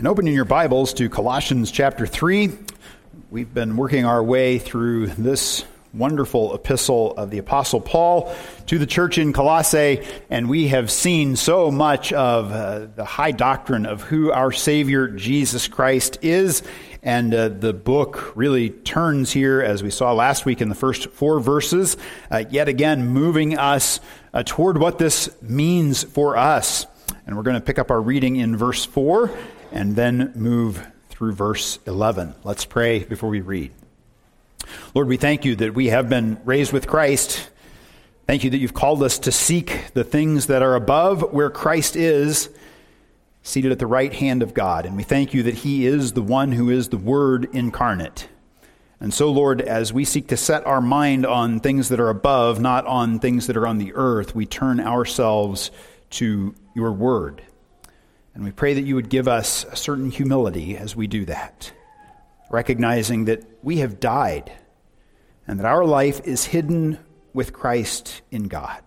And opening your Bibles to Colossians chapter 3, we've been working our way through this wonderful epistle of the Apostle Paul to the church in Colossae, and we have seen so much of the high doctrine of who our Savior Jesus Christ is, and the book really turns here, as we saw last week in the first 4 verses, yet again moving us toward what this means for us. And we're going to pick up our reading in verse 4 and then move through verse 11. Let's pray before we read. Lord, we thank you that we have been raised with Christ. Thank you that you've called us to seek the things that are above, where Christ is, seated at the right hand of God. And we thank you that he is the one who is the Word incarnate. And so, Lord, as we seek to set our mind on things that are above, not on things that are on the earth, we turn ourselves to your Word. And we pray that you would give us a certain humility as we do that, recognizing that we have died and that our life is hidden with Christ in God.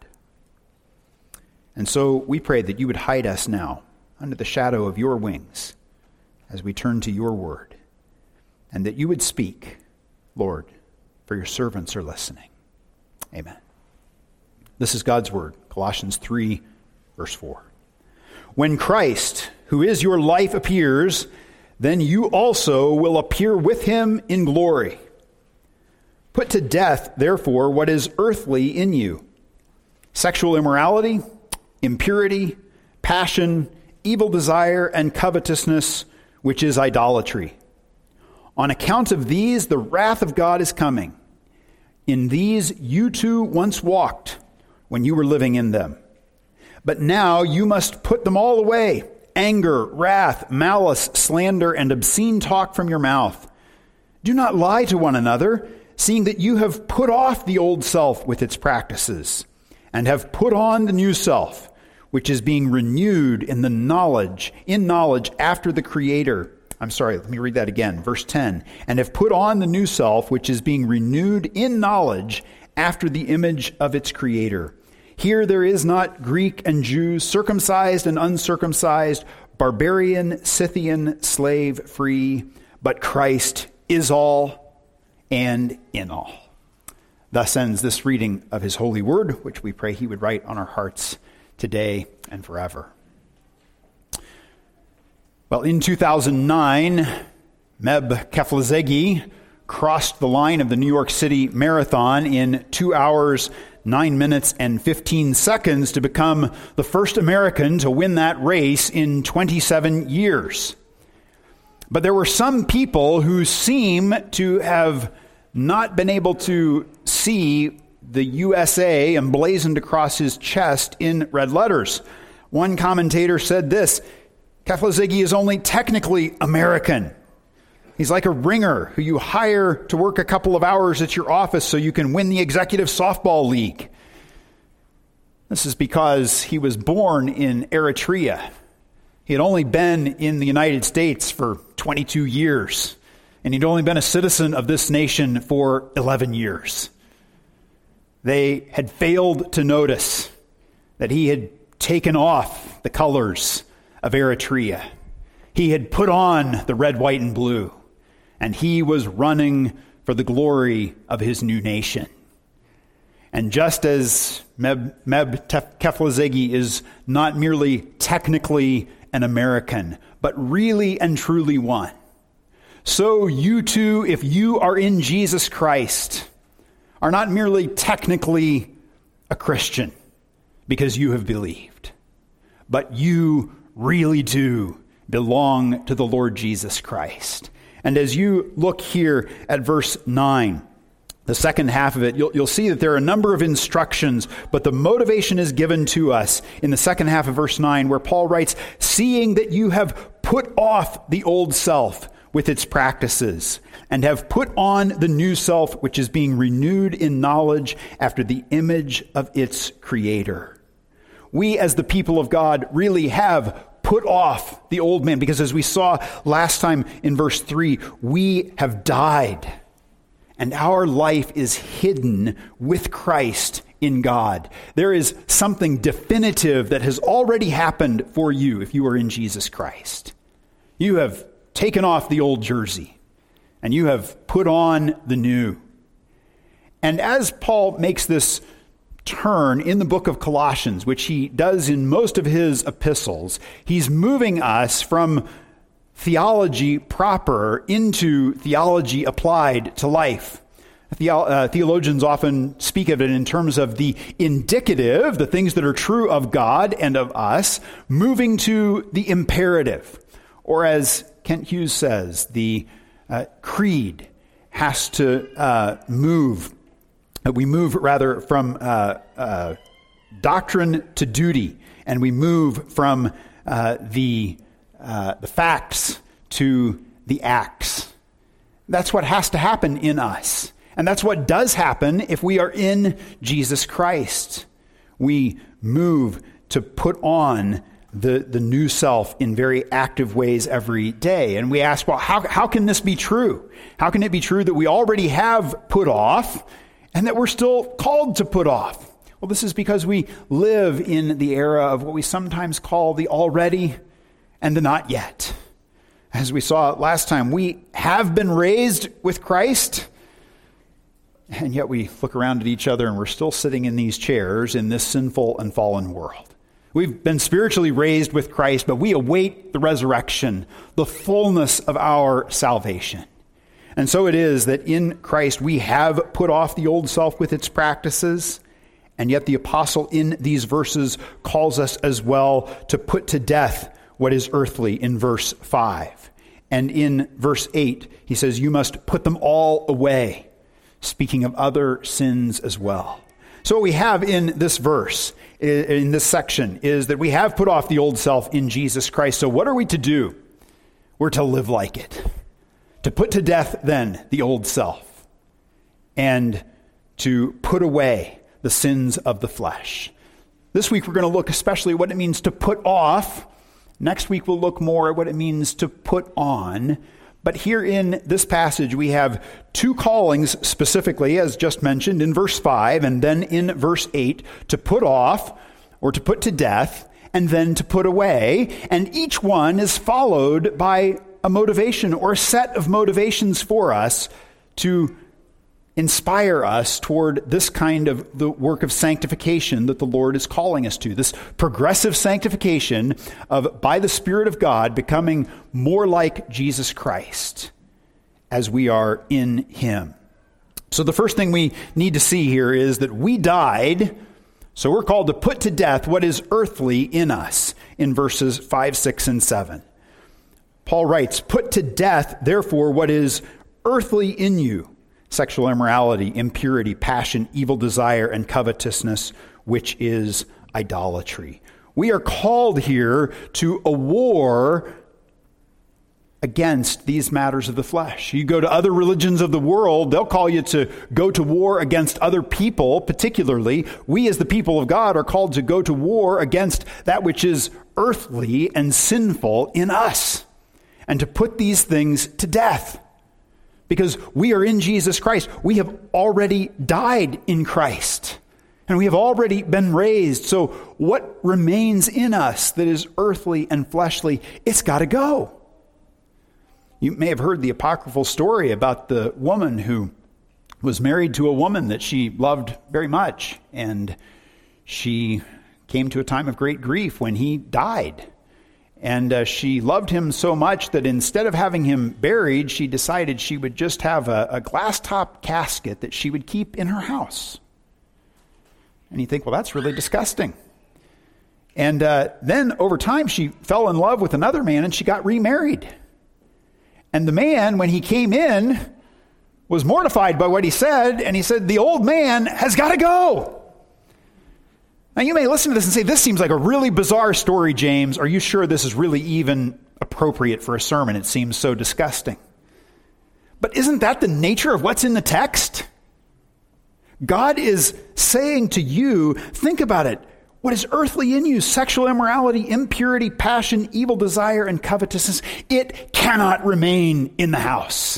And so we pray that you would hide us now under the shadow of your wings as we turn to your word, and that you would speak, Lord, for your servants are listening. Amen. This is God's word, Colossians 3, verse 4. When Christ, who is your life, appears, then you also will appear with him in glory. Put to death, therefore, what is earthly in you: sexual immorality, impurity, passion, evil desire, and covetousness, which is idolatry. On account of these, the wrath of God is coming. In these you too once walked when you were living in them. But now you must put them all away: anger, wrath, malice, slander, and obscene talk from your mouth. Do not lie to one another, seeing that you have put off the old self with its practices, and have put on the new self, which is being renewed in knowledge after the Creator. Let me read that again. Verse 10. And have put on the new self, which is being renewed in knowledge after the image of its Creator. Here there is not Greek and Jew, circumcised and uncircumcised, barbarian, Scythian, slave, free, but Christ is all and in all. Thus ends this reading of his holy word, which we pray he would write on our hearts today and forever. Well, in 2009, Meb Keflezighi crossed the line of the New York City Marathon in 2 hours, 9 minutes, and 15 seconds to become the first American to win that race in 27 years. But there were some people who seem to have not been able to see the USA emblazoned across his chest in red letters. One commentator said this: Keflezighi is only technically American. He's like a ringer who you hire to work a couple of hours at your office so you can win the executive softball league. This is because he was born in Eritrea. He had only been in the United States for 22 years, and he'd only been a citizen of this nation for 11 years. They had failed to notice that he had taken off the colors of Eritrea. He had put on the red, white, and blue, and he was running for the glory of his new nation. And just as Meb Keflezighi is not merely technically an American, but really and truly one, so you too, if you are in Jesus Christ, are not merely technically a Christian because you have believed, but you really do belong to the Lord Jesus Christ. And as you look here at verse 9, the second half of it, you'll see that there are a number of instructions, but the motivation is given to us in the second half of verse 9, where Paul writes, seeing that you have put off the old self with its practices, and have put on the new self, which is being renewed in knowledge after the image of its Creator. We, as the people of God, really have put off the old man, because as we saw last time in verse 3, we have died, and our life is hidden with Christ in God. There is something definitive that has already happened for you if you are in Jesus Christ. You have taken off the old jersey, and you have put on the new. And as Paul makes this turn in the book of Colossians, which he does in most of his epistles, he's moving us from theology proper into theology applied to life. Theologians often speak of it in terms of the indicative, the things that are true of God and of us, moving to the imperative. Or as Kent Hughes says, the creed has to move. We move rather from doctrine to duty, and we move from the facts to the acts. That's what has to happen in us. And that's what does happen if we are in Jesus Christ. We move to put on the new self in very active ways every day. And we ask, well, how can this be true? How can it be true that we already have put off and that we're still called to put off? Well, this is because we live in the era of what we sometimes call the already and the not yet. As we saw last time, we have been raised with Christ, and yet we look around at each other and we're still sitting in these chairs in this sinful and fallen world. We've been spiritually raised with Christ, but we await the resurrection, the fullness of our salvation. And so it is that in Christ we have put off the old self with its practices, and yet the apostle in these verses calls us as well to put to death what is earthly in verse 5. And in verse 8, he says, you must put them all away, speaking of other sins as well. So what we have in this verse, in this section, is that we have put off the old self in Jesus Christ. So what are we to do? We're to live like it. To put to death, then, the old self. And to put away the sins of the flesh. This week we're going to look especially at what it means to put off. Next week we'll look more at what it means to put on. But here in this passage, we have two callings specifically, as just mentioned in verse 5, and then in verse 8, to put off or to put to death, and then to put away. And each one is followed by a motivation or a set of motivations for us to inspire us toward this kind of the work of sanctification that the Lord is calling us to. This progressive sanctification of, by the Spirit of God, becoming more like Jesus Christ as we are in Him. So the first thing we need to see here is that we died, so we're called to put to death what is earthly in us in verses 5, 6, and 7. Paul writes, put to death, therefore, what is earthly in you, sexual immorality, impurity, passion, evil desire, and covetousness, which is idolatry. We are called here to a war against these matters of the flesh. You go to other religions of the world, they'll call you to go to war against other people, particularly. We as the people of God are called to go to war against that which is earthly and sinful in us, and to put these things to death. Because we are in Jesus Christ. We have already died in Christ. And we have already been raised. So what remains in us that is earthly and fleshly, it's got to go. You may have heard the apocryphal story about the woman who was married to a woman that she loved very much. And she came to a time of great grief when he died. And she loved him so much that instead of having him buried, she decided she would just have a glass-top casket that she would keep in her house. And you think, well, that's really disgusting. And then over time, she fell in love with another man and she got remarried. And the man, when he came in, was mortified by what he said. And he said, the old man has got to go. Now, you may listen to this and say, this seems like a really bizarre story, James. Are you sure this is really even appropriate for a sermon? It seems so disgusting. But isn't that the nature of what's in the text? God is saying to you, think about it. What is earthly in you, sexual immorality, impurity, passion, evil desire, and covetousness, it cannot remain in the house.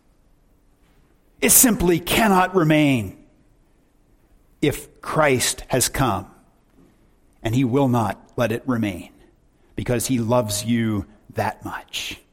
It simply cannot remain if Christ has come. And he will not let it remain because he loves you that much.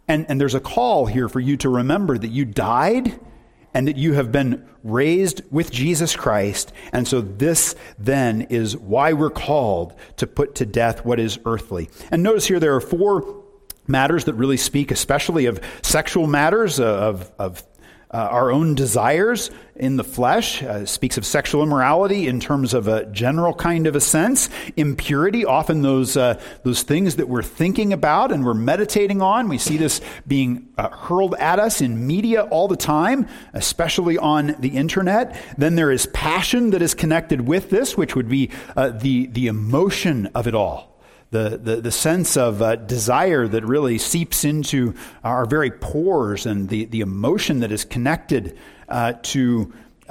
And there's a call here for you to remember that you died and that you have been raised with Jesus Christ. And so this then is why we're called to put to death what is earthly. And notice here there are 4 matters that really speak especially of sexual matters, of our own desires in the flesh. Speaks of sexual immorality in terms of a general kind of a sense. Impurity, often those things that we're thinking about and we're meditating on. We see this being hurled at us in media all the time, especially on the internet. Then there is passion that is connected with this, which would be the emotion of it all. The sense of desire that really seeps into our very pores, and the emotion that is connected to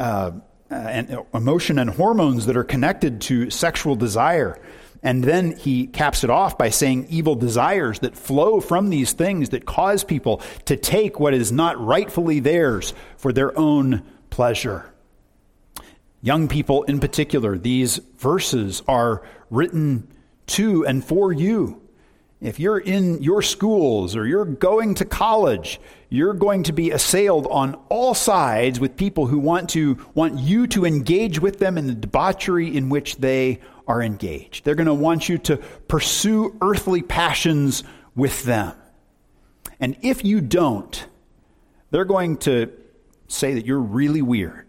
and emotion and hormones that are connected to sexual desire. And then he caps it off by saying evil desires that flow from these things that cause people to take what is not rightfully theirs for their own pleasure. Young people in particular, these verses are written to and for you. If you're in your schools or you're going to college, you're going to be assailed on all sides with people who want you to engage with them in the debauchery in which they are engaged. They're going to want you to pursue earthly passions with them. And if you don't, they're going to say that you're really weird.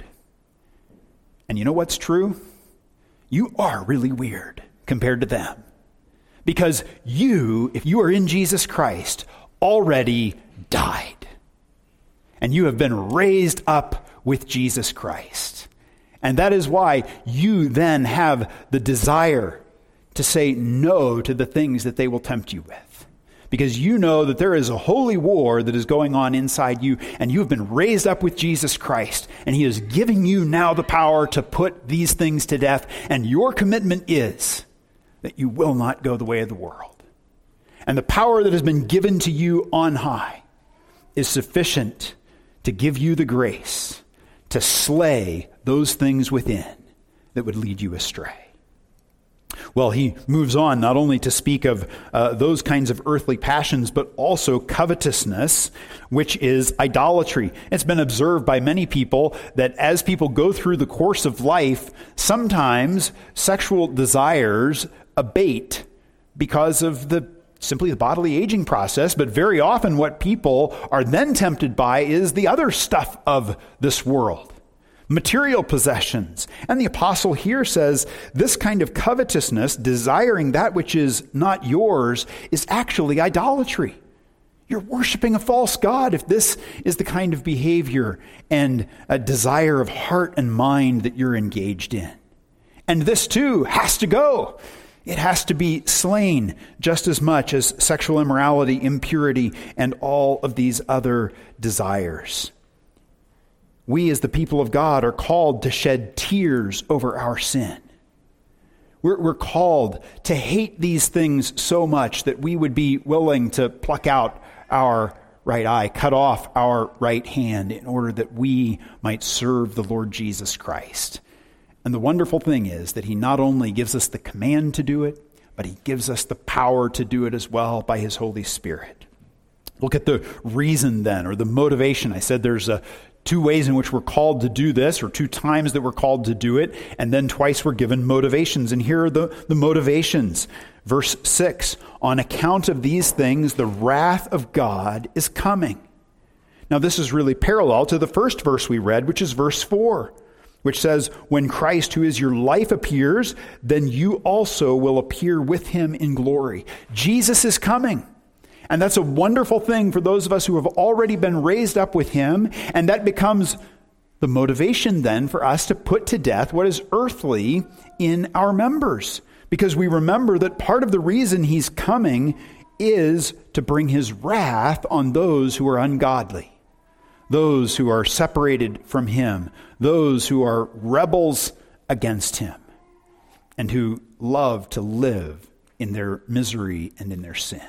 And you know what's true? You are really weird compared to them. Because you, if you are in Jesus Christ, already died. And you have been raised up with Jesus Christ. And that is why you then have the desire to say no to the things that they will tempt you with. Because you know that there is a holy war that is going on inside you, and you have been raised up with Jesus Christ, and he is giving you now the power to put these things to death, and your commitment is that you will not go the way of the world. And the power that has been given to you on high is sufficient to give you the grace to slay those things within that would lead you astray. Well, he moves on not only to speak of those kinds of earthly passions, but also covetousness, which is idolatry. It's been observed by many people that as people go through the course of life, sometimes sexual desires abate because of simply the bodily aging process, but very often what people are then tempted by is the other stuff of this world. Material possessions. And the apostle here says this kind of covetousness, desiring that which is not yours, is actually idolatry. You're worshiping a false god if this is the kind of behavior and a desire of heart and mind that you're engaged in. And this too has to go. It has to be slain just as much as sexual immorality, impurity, and all of these other desires. We as the people of God are called to shed tears over our sin. We're called to hate these things so much that we would be willing to pluck out our right eye, cut off our right hand in order that we might serve the Lord Jesus Christ. And the wonderful thing is that he not only gives us the command to do it, but he gives us the power to do it as well by his Holy Spirit. Look at the reason then, or the motivation. I said there's 2 ways in which we're called to do this, or 2 times that we're called to do it, and then twice we're given motivations. And here are the motivations. Verse 6, on account of these things, the wrath of God is coming. Now this is really parallel to the first verse we read, which is verse 4. Which says, when Christ, who is your life, appears, then you also will appear with him in glory. Jesus is coming. And that's a wonderful thing for those of us who have already been raised up with him. And that becomes the motivation then for us to put to death what is earthly in our members. Because we remember that part of the reason he's coming is to bring his wrath on those who are ungodly. Those who are separated from him, those who are rebels against him, and who love to live in their misery and in their sin.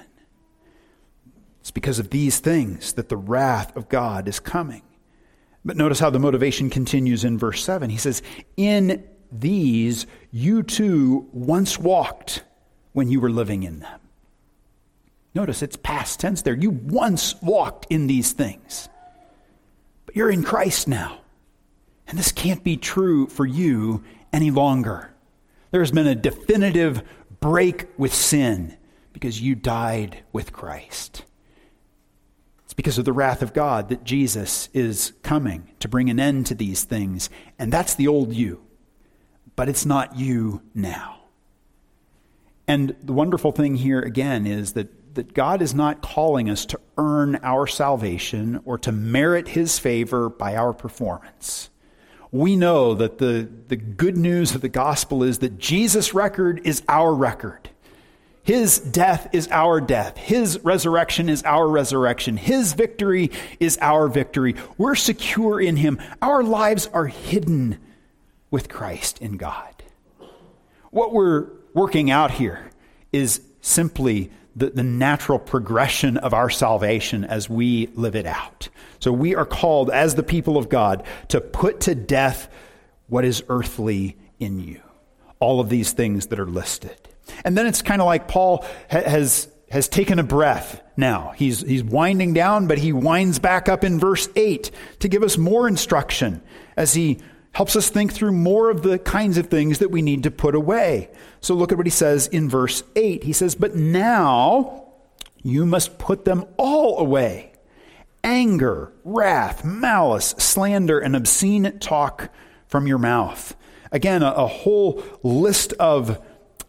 It's because of these things that the wrath of God is coming. But notice how the motivation continues in verse 7. He says, in these you too once walked when you were living in them. Notice it's past tense there. You once walked in these things, but you're in Christ now. And this can't be true for you any longer. There's been a definitive break with sin because you died with Christ. It's because of the wrath of God that Jesus is coming to bring an end to these things. And that's the old you. But it's not you now. And the wonderful thing here again is that God is not calling us to earn our salvation or to merit his favor by our performance. We know that the good news of the gospel is that Jesus' record is our record. His death is our death. His resurrection is our resurrection. His victory is our victory. We're secure in him. Our lives are hidden with Christ in God. What we're working out here is simply the natural progression of our salvation as we live it out. So we are called, as the people of God, to put to death what is earthly in you. All of these things that are listed. And then it's kind of like Paul has taken a breath now. He's winding down, but he winds back up in verse 8 to give us more instruction as he helps us think through more of the kinds of things that we need to put away. So look at what he says in verse 8. He says, "But now you must put them all away. Anger, wrath, malice, slander, and obscene talk from your mouth." Again, a whole list of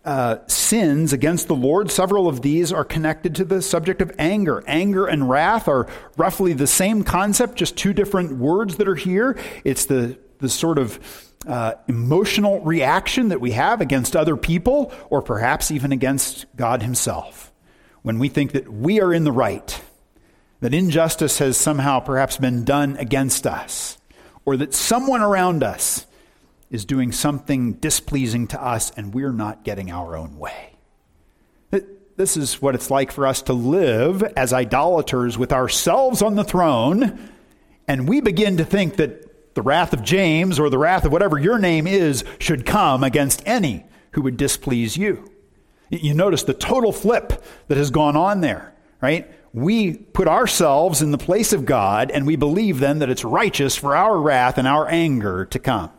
sins against the Lord. Several of these are connected to the subject of anger. Anger and wrath are roughly the same concept, just two different words that are here. It's the sort of emotional reaction that we have against other people, or perhaps even against God himself, when we think that we are in the right, that injustice has somehow perhaps been done against us, or that someone around us is doing something displeasing to us and we're not getting our own way. This is what it's like for us to live as idolaters with ourselves on the throne, and we begin to think that the wrath of James, or the wrath of whatever your name is, should come against any who would displease you. You notice the total flip that has gone on there, right? We put ourselves in the place of God, and we believe then that it's righteous for our wrath and our anger to come.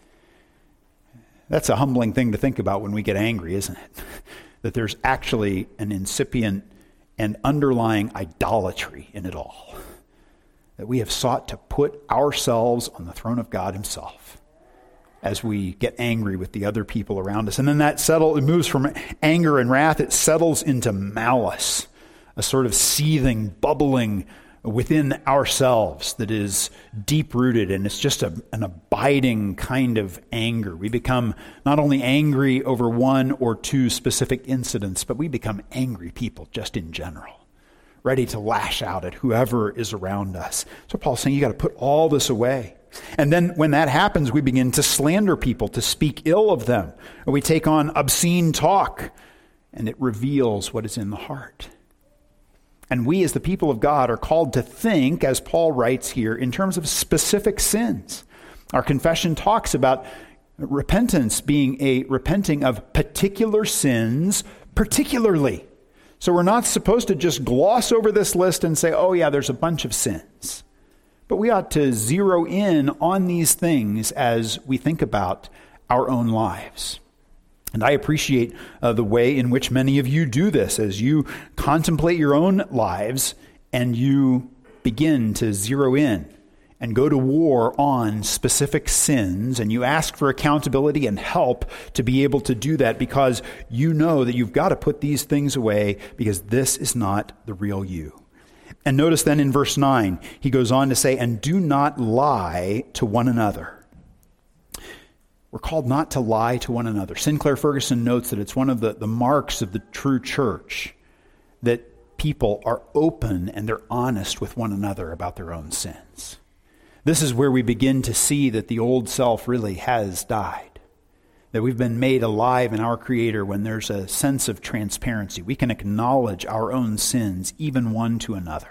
That's a humbling thing to think about when we get angry, isn't it? That there's actually an incipient and underlying idolatry in it all. That we have sought to put ourselves on the throne of God himself as we get angry with the other people around us. And then it moves from anger and wrath, it settles into malice, a sort of seething, bubbling within ourselves that is deep-rooted, and it's just an abiding kind of anger. We become not only angry over one or two specific incidents, but we become angry people just in general, ready to lash out at whoever is around us. So Paul's saying you got to put all this away. And then when that happens, we begin to slander people, to speak ill of them. Or we take on obscene talk, and it reveals what is in the heart. And we as the people of God are called to think, as Paul writes here, in terms of specific sins. Our confession talks about repentance being a repenting of particular sins, particularly. So we're not supposed to just gloss over this list and say, oh yeah, there's a bunch of sins. But we ought to zero in on these things as we think about our own lives. And I appreciate the way in which many of you do this as you contemplate your own lives and you begin to zero in and go to war on specific sins, and you ask for accountability and help to be able to do that, because you know that you've got to put these things away because this is not the real you. And notice then in verse 9, he goes on to say, and do not lie to one another. We're called not to lie to one another. Sinclair Ferguson notes that it's one of the marks of the true church that people are open and they're honest with one another about their own sins. This is where we begin to see that the old self really has died, that we've been made alive in our Creator when there's a sense of transparency. We can acknowledge our own sins, even one to another.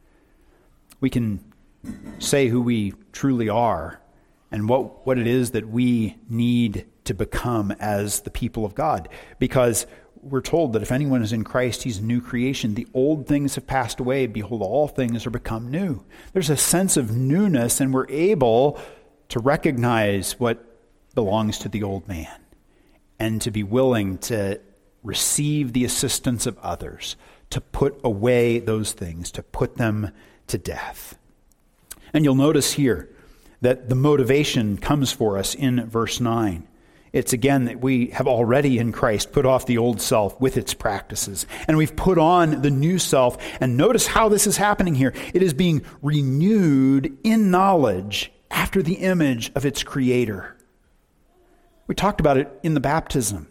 We can say who we truly are and what it is that we need to become as the people of God. Because we're told that if anyone is in Christ, he's a new creation. The old things have passed away. Behold, all things are become new. There's a sense of newness, and we're able to recognize what belongs to the old man and to be willing to receive the assistance of others, to put away those things, to put them to death. And you'll notice here that the motivation comes for us in verse 9. It's again that we have already in Christ put off the old self with its practices, and we've put on the new self. And notice how this is happening here. It is being renewed in knowledge after the image of its creator. We talked about it in the baptism.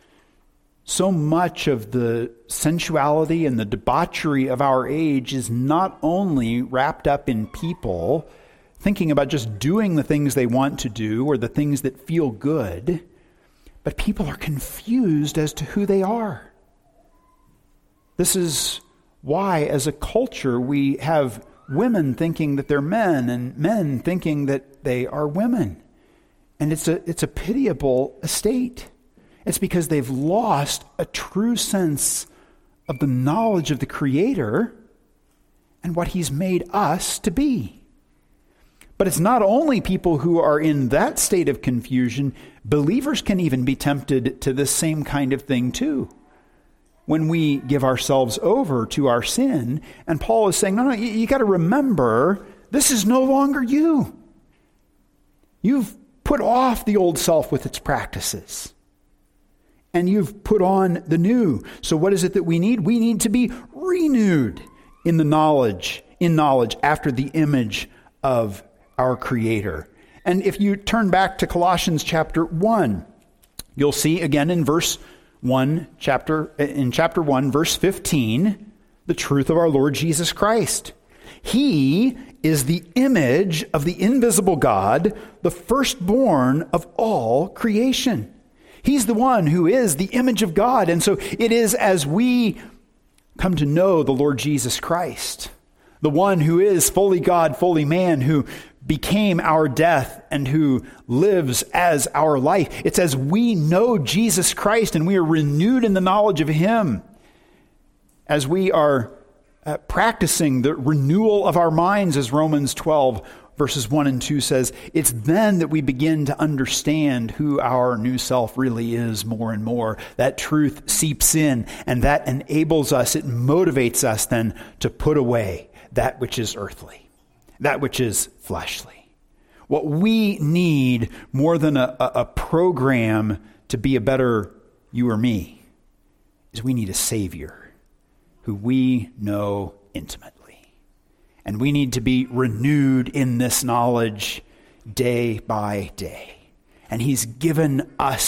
So much of the sensuality and the debauchery of our age is not only wrapped up in people thinking about just doing the things they want to do or the things that feel good, but people are confused as to who they are. This is why, as a culture, we have women thinking that they're men and men thinking that they are women. And it's a pitiable estate. It's because they've lost a true sense of the knowledge of the Creator and what He's made us to be. But it's not only people who are in that state of confusion. Believers can even be tempted to this same kind of thing too. When we give ourselves over to our sin, and Paul is saying, no, you got to remember, this is no longer you. You've put off the old self with its practices, and you've put on the new. So what is it that we need? We need to be renewed in knowledge after the image of our Creator. And if you turn back to Colossians chapter 1, you'll see again in chapter 1, verse 15, the truth of our Lord Jesus Christ. He is the image of the invisible God, the firstborn of all creation. He's the one who is the image of God. And so it is as we come to know the Lord Jesus Christ, the one who is fully God, fully man, who became our death and who lives as our life. It's as we know Jesus Christ and we are renewed in the knowledge of Him, as we are practicing the renewal of our minds, as Romans 12 verses 1 and 2 says, it's then that we begin to understand who our new self really is more and more. That truth seeps in, and that enables us, it motivates us then to put away that which is earthly, that which is fleshly. What we need more than a program to be a better you or me is we need a Savior who we know intimately. And we need to be renewed in this knowledge day by day. And He's given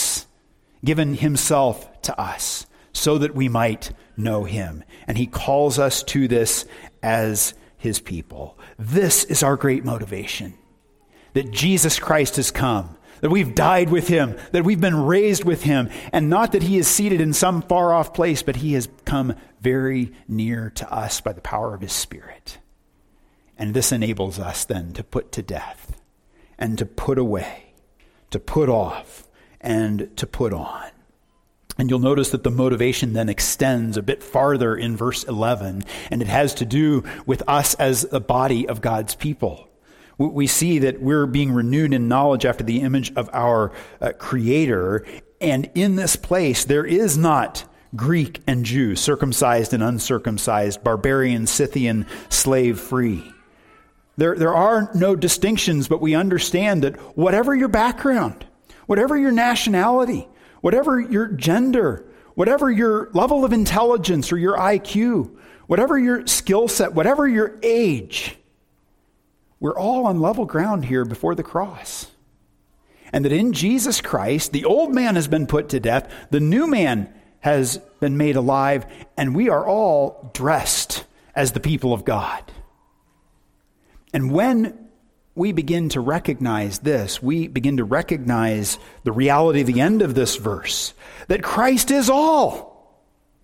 Himself to us so that we might know Him. And He calls us to this as His people. This is our great motivation, that Jesus Christ has come, that we've died with Him, that we've been raised with Him, and not that He is seated in some far off place, but He has come very near to us by the power of His Spirit. And this enables us then to put to death and to put away, to put off and to put on. And you'll notice that the motivation then extends a bit farther in verse 11, and it has to do with us as a body of God's people. We see that we're being renewed in knowledge after the image of our Creator, and in this place there is not Greek and Jew, circumcised and uncircumcised, barbarian, Scythian, slave free. There are no distinctions, but we understand that whatever your background, whatever your nationality, whatever your gender, whatever your level of intelligence or your IQ, whatever your skill set, whatever your age, we're all on level ground here before the cross. And that in Jesus Christ, the old man has been put to death, the new man has been made alive, and we are all dressed as the people of God. And when we begin to recognize this, we begin to recognize the reality of the end of this verse, that Christ is all.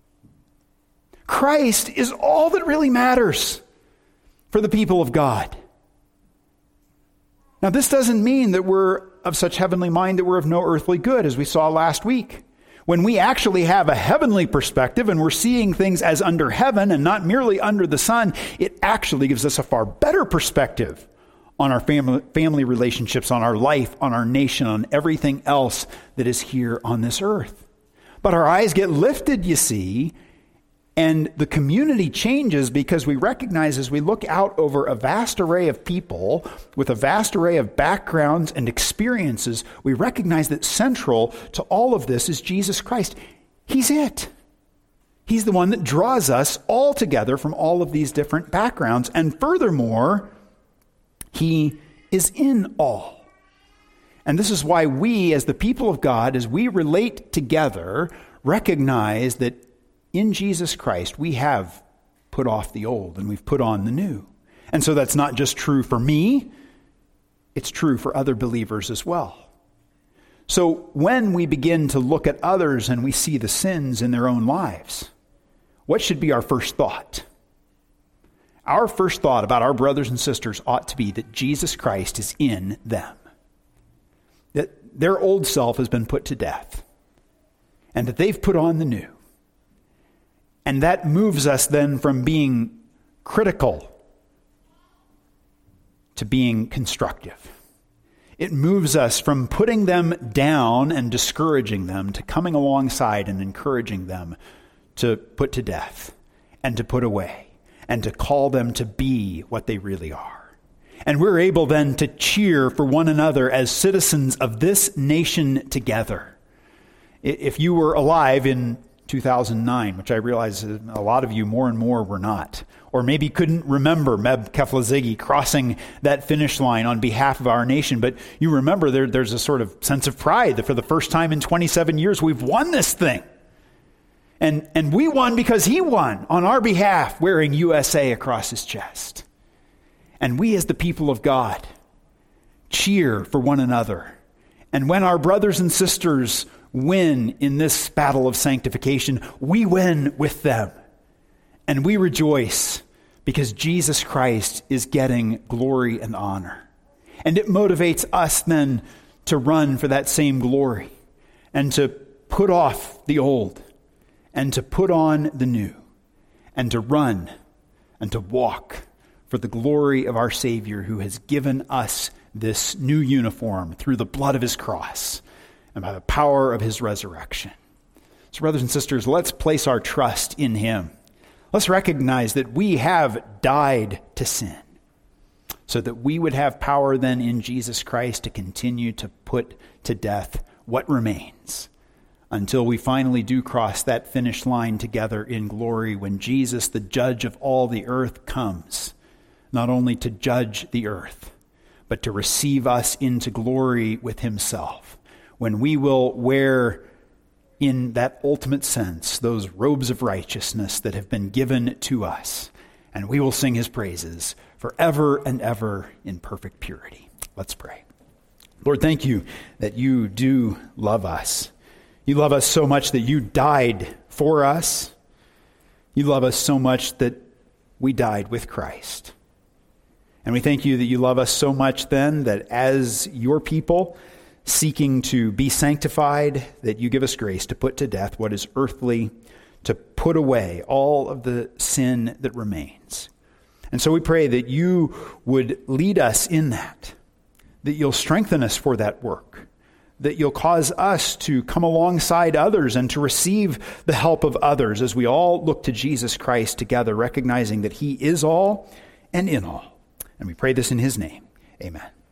Christ is all that really matters for the people of God. Now, this doesn't mean that we're of such heavenly mind that we're of no earthly good, as we saw last week. When we actually have a heavenly perspective and we're seeing things as under heaven and not merely under the sun, it actually gives us a far better perspective on our family relationships, on our life, on our nation, on everything else that is here on this earth. But our eyes get lifted, you see, and the community changes because we recognize as we look out over a vast array of people with a vast array of backgrounds and experiences, we recognize that central to all of this is Jesus Christ. He's it. He's the one that draws us all together from all of these different backgrounds. And furthermore, He is in all. And this is why we, as the people of God, as we relate together, recognize that in Jesus Christ, we have put off the old and we've put on the new. And so that's not just true for me, it's true for other believers as well. So when we begin to look at others and we see the sins in their own lives, what should be our first thought? Our first thought about our brothers and sisters ought to be that Jesus Christ is in them. That their old self has been put to death. And that they've put on the new. And that moves us then from being critical to being constructive. It moves us from putting them down and discouraging them to coming alongside and encouraging them to put to death and to put away and to call them to be what they really are. And we're able then to cheer for one another as citizens of this nation together. If you were alive in 2009, which I realize a lot of you more and more were not, or maybe couldn't remember Meb Keflezighi crossing that finish line on behalf of our nation, but you remember there's a sort of sense of pride that for the first time in 27 years we've won this thing. And we won because he won on our behalf, wearing USA across his chest. And we as the people of God cheer for one another. And when our brothers and sisters win in this battle of sanctification, we win with them. And we rejoice because Jesus Christ is getting glory and honor. And it motivates us then to run for that same glory and to put off the old and to put on the new and to run and to walk for the glory of our Savior who has given us this new uniform through the blood of his cross and by the power of his resurrection. So brothers and sisters, let's place our trust in him. Let's recognize that we have died to sin so that we would have power then in Jesus Christ to continue to put to death what remains until we finally do cross that finish line together in glory when Jesus, the judge of all the earth, comes, not only to judge the earth, but to receive us into glory with himself, when we will wear in that ultimate sense those robes of righteousness that have been given to us, and we will sing his praises forever and ever in perfect purity. Let's pray. Lord, thank you that you do love us. You love us so much that you died for us. You love us so much that we died with Christ. And we thank you that you love us so much then that as your people seeking to be sanctified, that you give us grace to put to death what is earthly, to put away all of the sin that remains. And so we pray that you would lead us in that you'll strengthen us for that work, that you'll cause us to come alongside others and to receive the help of others as we all look to Jesus Christ together, recognizing that he is all and in all. And we pray this in his name. Amen.